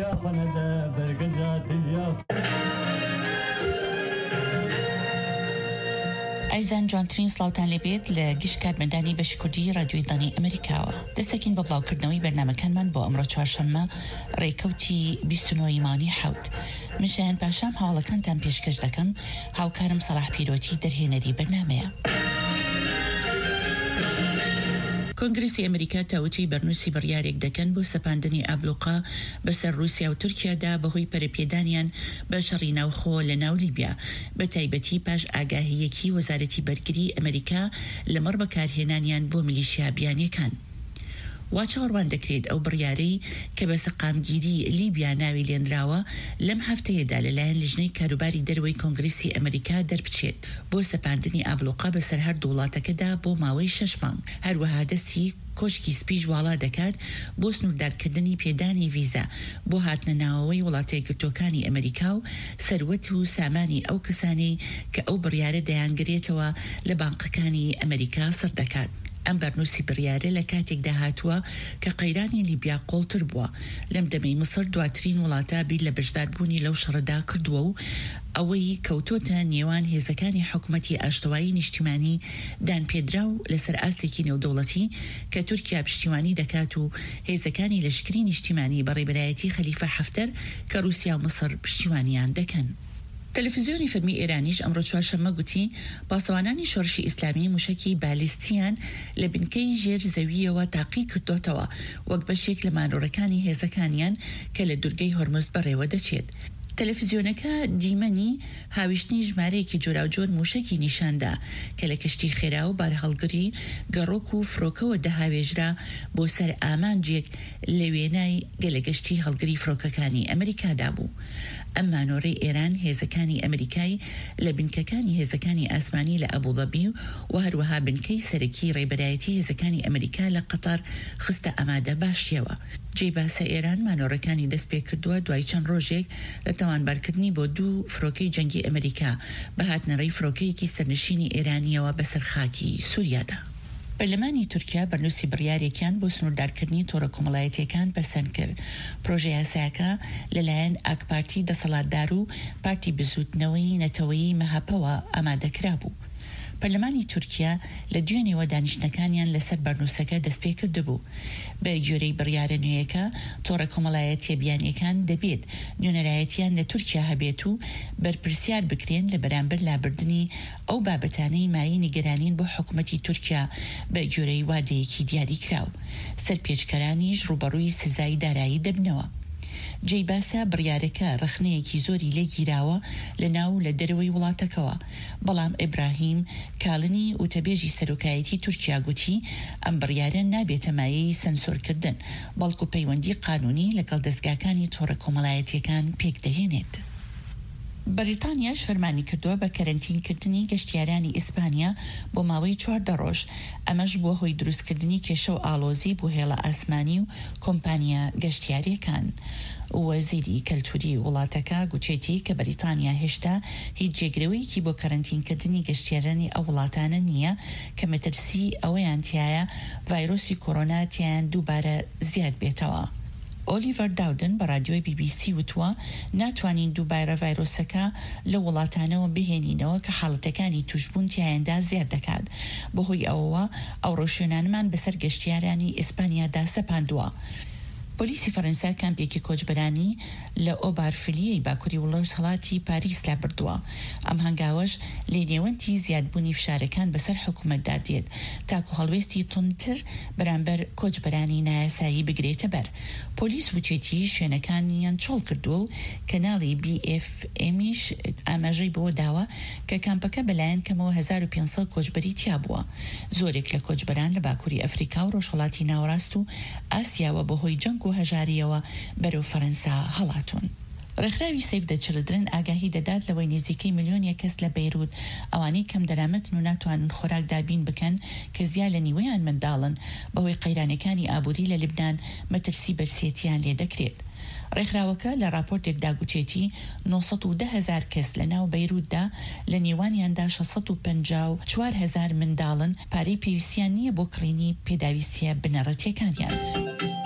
ئەیزان جوانترین سڵاوتان لێبێت لە گشت کارمەندانی بەشی کوردی رادیۆی دانی ئەمریکاوە. دەستەکەین بە بڵاوکردنەوەی بەرنامەکانمان بۆ ئەمڕۆ چوارشەممە ڕێکەوتی 29 مانگی حەوت. من شایان پاشام هاوڵەکانتان پێشکەش دەکەم. هاوکارم سەلاح پیرۆتی دەرهێنەری بەرنامەیە. کۆنگرسی ئەمریکا تاوتوی بەرنووسی بڕیارێک دەکەن بۆ سەپاندنی ئابلوقا بەسەر رووسیا و تورکیادا بەهۆی پەرەپێدانیان بە شەڕی ناوخۆ لە ناو لیبیا، بە تایبەتی پاش ئاگاهیەکی وەزارەتی بەرگری ئەمریکا لەمەڕ بەکارهێنانیان بۆ میلیشیا بیانیەکان. وا چاوەڕوان دەکرێت ئەو بڕیارەی کە بە سەقامگیری لیبیا ناوی لێنراوە لەم هەفتەیەدا لەلایەن لیژنەی کاروباری دەرەوەی کۆنگرسی ئەمریکا دەربچێت بۆ سەپاندنی ئابلوقا بەسەر هەردوو وڵاتەکەدا بۆ ماوەی 6 مانگ. هەروەها دەستی کۆشکی سپیش واڵا دەکات بۆ سنووردارکردنی پێدانی ڤیزا بۆ هاتنەناوەوەی وڵاتە یەکگرتووەکانی ئەمریکا و سەروەت و سامانی ئەو کەسانەی کە ئەو بڕیارە دەیانگرێتەوە لە بانقەکانی ئەمریکا سەر دەکات. ئەم بەرنووسی بڕیارە لە کاتێکدا هاتووە کە قەیرانی لیبیا قۆڵتر بووە. لەم دەمەی مەسر دواترین وڵاتە بیر لە بەشداربوونی لەو شەڕەدا کردووە و ئەوەی کەوتۆتە نێوان هێزەکانی حکوومەتی ئاشتەوایی نیشتیمانی دانپێدرا و لەسەر ئاستێکی نێودەوڵەتی کە تورکیا پشتیوانی دەکات و هێزەکانی لەشکری نیشتیمانی بەڕێبەرایەتی خەلیفە حەفتەر کە رووسیا و مەسر پشتیوانیان دەکەن. تەلەڤیزیۆنی فەرمی ئێرانیش ئەمڕۆ چوارشەممە گوتی پاسەوانانی شۆڕشی ئیسلامی موشکی بالیستیان لە بنکەی ژێر زەویەوە تاقی کردوتەوە وەک بەشێک لە مانۆڕەکانی هێزەکانیان کە لە دوورگەی هۆرمز بەڕێوە دەچێت. تەلەڤیزیۆنەکە دیمەنی هاویشتنی ژمارەیەکی جۆراوجۆر موشکی نیشاندا کە لە کەشتی خێرا و بارهەڵگری گەڕۆک و فرۆکەوە دەهاوێژرا بۆ سەر ئامانجێک لە وێنای گەلەگەشتی هەڵگری فرۆکەکانی ئەمریکادا بوو. ئەم مانۆڕەی ئێران هێزەکانی ئەمریکای لە بنکەکانی هێزەکانی ئاسمانی لە ئەبوڵەبی و هەروەها بنکەی سەرەکی ڕێبەرایەتی هێزەکانی ئەمریکا لە قەتەر خستە ئامادە باشیەوە. جێباسە ئێران مانۆڕەکانی دەست پێ کردووە دوای چەند ڕۆژێک لە تاوانبارکردنی بۆ 2 فرۆکەی جەنگی ئەمریکا بە هاتنەڕێی فرۆکەیەکی سەرنشینی ئێرانیەوە بەسەر خاکی سووریادا. پەرلەمانی تورکیا بەرنووسی بڕیارێکیان بۆ سنووردارکردنی تۆڕە کۆمەڵایەتیەکان پەسەند کرد. پرۆژە یاسایەکە لەلایەن ئاکپارتی دەسەڵاتدار و پارتی بزوتنەوەی نەتەوەیی مەهاپەوە ئامادەکرا بوو. پەرلەمانی تورکیا لە دوێنێوە دانیشتنەکانیان لەسەر بەرنووسەکە دەست پێ کردبوو. بە گوێرەی بڕیارە نوێیەکە تۆڕە کۆمەڵایەتیە بیانیەکان دەبێت نوێنەرایەتیان لە تورکیا هەبێت و بەرپرسیار بکرێن لە بەرامبەر لابردنی ئەو بابەتانەی مای نیگەرانین بۆ حکوومەتی تورکیا بە گوێرەی وادەیەکی دیاری کراو. سەرپێچکەرانیش ڕوبەڕووی سزای دارایی دەبنەوە. جێباسە بڕیارەکە ڕخنەیەکی زۆری لێگیراوە لە ناو لە دەرەوەی وڵاتەکەوە، بەڵام ئیبراهیم کاڵنی وتەبێژی سەرۆکایەتی تورکیا گوتی ئەم بڕیارە نابێتە مایەی سەنسۆرکردن، بەڵکو پەیوەندی قانونی لەگەڵ دەستگاکانی تۆڕە کۆمەڵایەتیەکان پێک دەهێنێت. بەریتانیاش فەرمانی کردووە بە کەرەنتینکردنی گەشتیارانی ئیسپانیا بۆ ماوەی 14 ڕۆژ، ئەمەش بۆ هۆی دروستکردنی کێشە و ئاڵۆزی بۆ هێڵە ئاسمانی و کۆمپانیا گەشتیاریەکان. وەزیری کەلتوری وڵاتەکە گوتێتی کە بەریتانیا هێشتا هیچ جێگرەوەیەکی بۆ کەرەنتینکردنی گەشتیارانی ئەو وڵاتانە نییە کە مەترسی ئەوەیان تایە ڤایرۆسی کۆرۆنا تیان دووبارە زیاد بێتەوە. ئۆلیڤەر داودن بە رادیۆی BBC وتووە ناتوانین دووبارە ڤایرۆسەکە لە وڵاتانەوە بهێنینەوە کە حاڵەتەکانی توشبوون تیایەندا زیاد دەکات. بەهۆی ئەوەوە ئەو ڕۆژێنانمان بەسەر گەشتیارانی ئیسپانیادا سەپاندووە. پۆلیسی فەرەنسا کامپێکی کۆچبەرانی لە ئۆبارفلیەی باکووری وڵاتەتی پاریس لا بردووە. ئەم هەنگاوەش لێ نێوەندی زیادبوونی فشارەکان بەسەر حکوومەتدا دێت تاکو هەڵوێستی تونتر بەرامبەر کۆچبەرانی نایاسایی بگرێتە بەر. پۆلیس وتێتی شوێنەکانیان چۆڵ کردووە و کەناڵی BFMیش ئاماژەی بۆ داوە کە کامپەکە بەلایەن کەمەوە 1500 کۆچبەری تیا بووە. زۆرێک لە کۆچبەران لە باکووری ئەفریقا و ڕۆژهەڵاتی ناوەڕاست و ئاسیاوە بەهۆی جەنگ و هەژاریەوە بەرەو فەرەنسا هەڵاتون. ڕێکخراوی سیف دە چلدرن ئاگاهی دەدات لەوەی نزیکەی ملیۆنیە کەس لە بەیروت ئەوانەی کەم دەرامەتن و ناتوانن خۆراک دابین بکەن کە زیاد لە نیوەیان منداڵن بەهۆی قەیرانەکانی ئابووری لە لیبنان مەترسی بەرسێتیان لێ دەکرێت. ڕێکخراوەکە لە راپۆرتێکدا گوتێتی 910,000 کەس لە ناو بەیروتدا لە نێوانیاندا 654,000 منداڵن پارەی پێویستیان نییە بۆ کڕینی پێداویستیە بنەڕەتیەکانیان.